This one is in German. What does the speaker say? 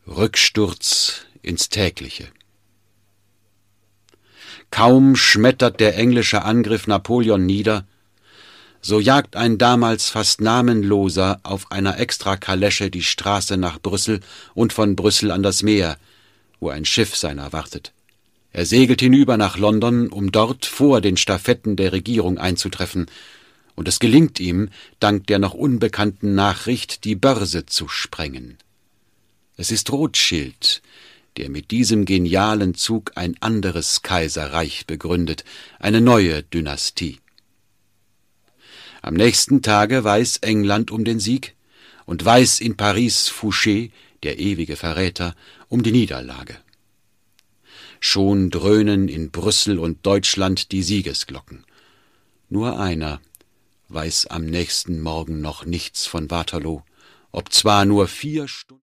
Rücksturz ins Tägliche. Kaum schmettert der englische Angriff Napoleon nieder, so jagt ein damals fast Namenloser auf einer Extrakalesche die Straße nach Brüssel und von Brüssel an das Meer, wo ein Schiff seiner wartet. Er segelt hinüber nach London, um dort vor den Stafetten der Regierung einzutreffen, und es gelingt ihm, dank der noch unbekannten Nachricht, die Börse zu sprengen. Es ist Rothschild, der mit diesem genialen Zug ein anderes Kaiserreich begründet, eine neue Dynastie. Am nächsten Tage weiß England um den Sieg und weiß in Paris Fouché, der ewige Verräter, um die Niederlage. Schon dröhnen in Brüssel und Deutschland die Siegesglocken. Nur einer weiß am nächsten Morgen noch nichts von Waterloo, obzwar nur 4 Stunden